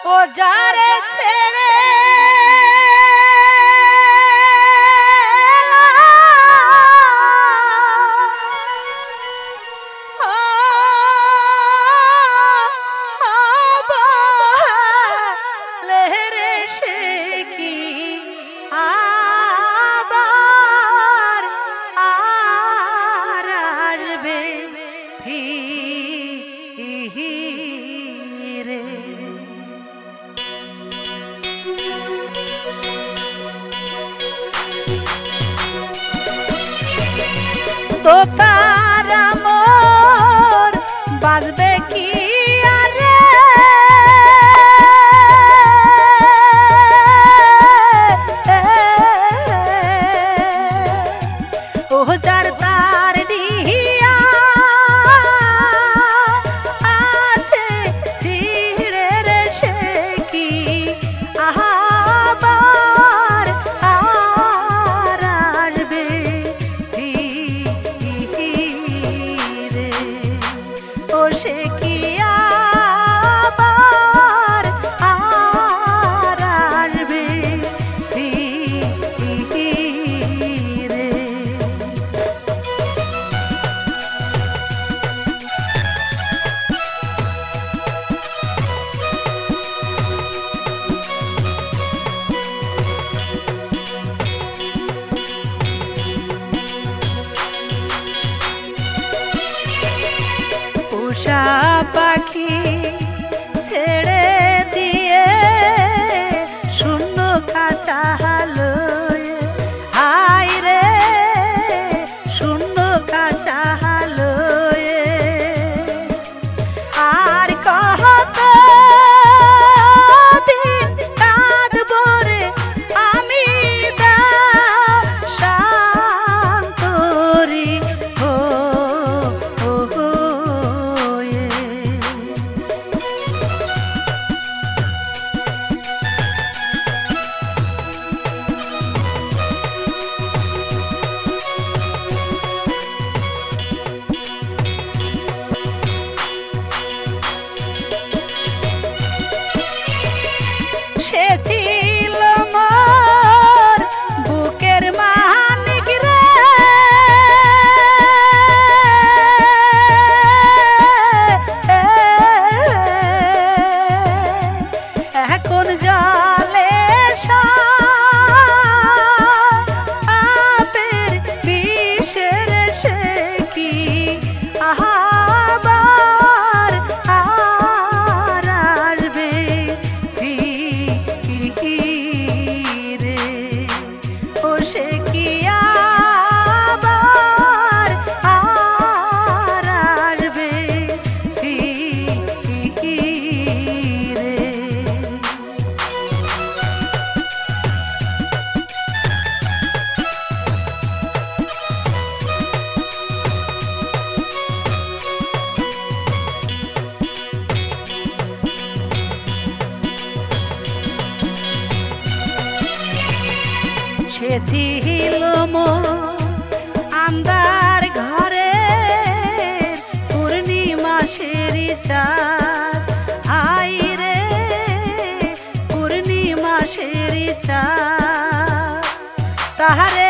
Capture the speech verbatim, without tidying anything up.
ও যারে ছেড়ে তো তার আমর বাজবে কি আরে ও যার তার ডিহিয়া আছে ছিড়ে রে সে কি আহাবার আর আসবে ও সে কি আবার আর আসবে রে। উষা পাখি ছেড়ে দিয়ে শূন্য কাঁচা হালয় হায় রে শূন্য কাঁচা হালয় আর কত দিন কাঁদব রে আমি দাসান্তরি হো সে ছিল মোর বুকের মানিক রে এখন জলে সাপের বিষের সে কি আহাবার আর আসবে রে ও সে কি আবার আর আসবে রে। সে ছিল মোর আন্দার ঘরে পূর্ণিমাসের চাঁদ হায় রে পূর্ণিমাসের চাঁদ তাহারে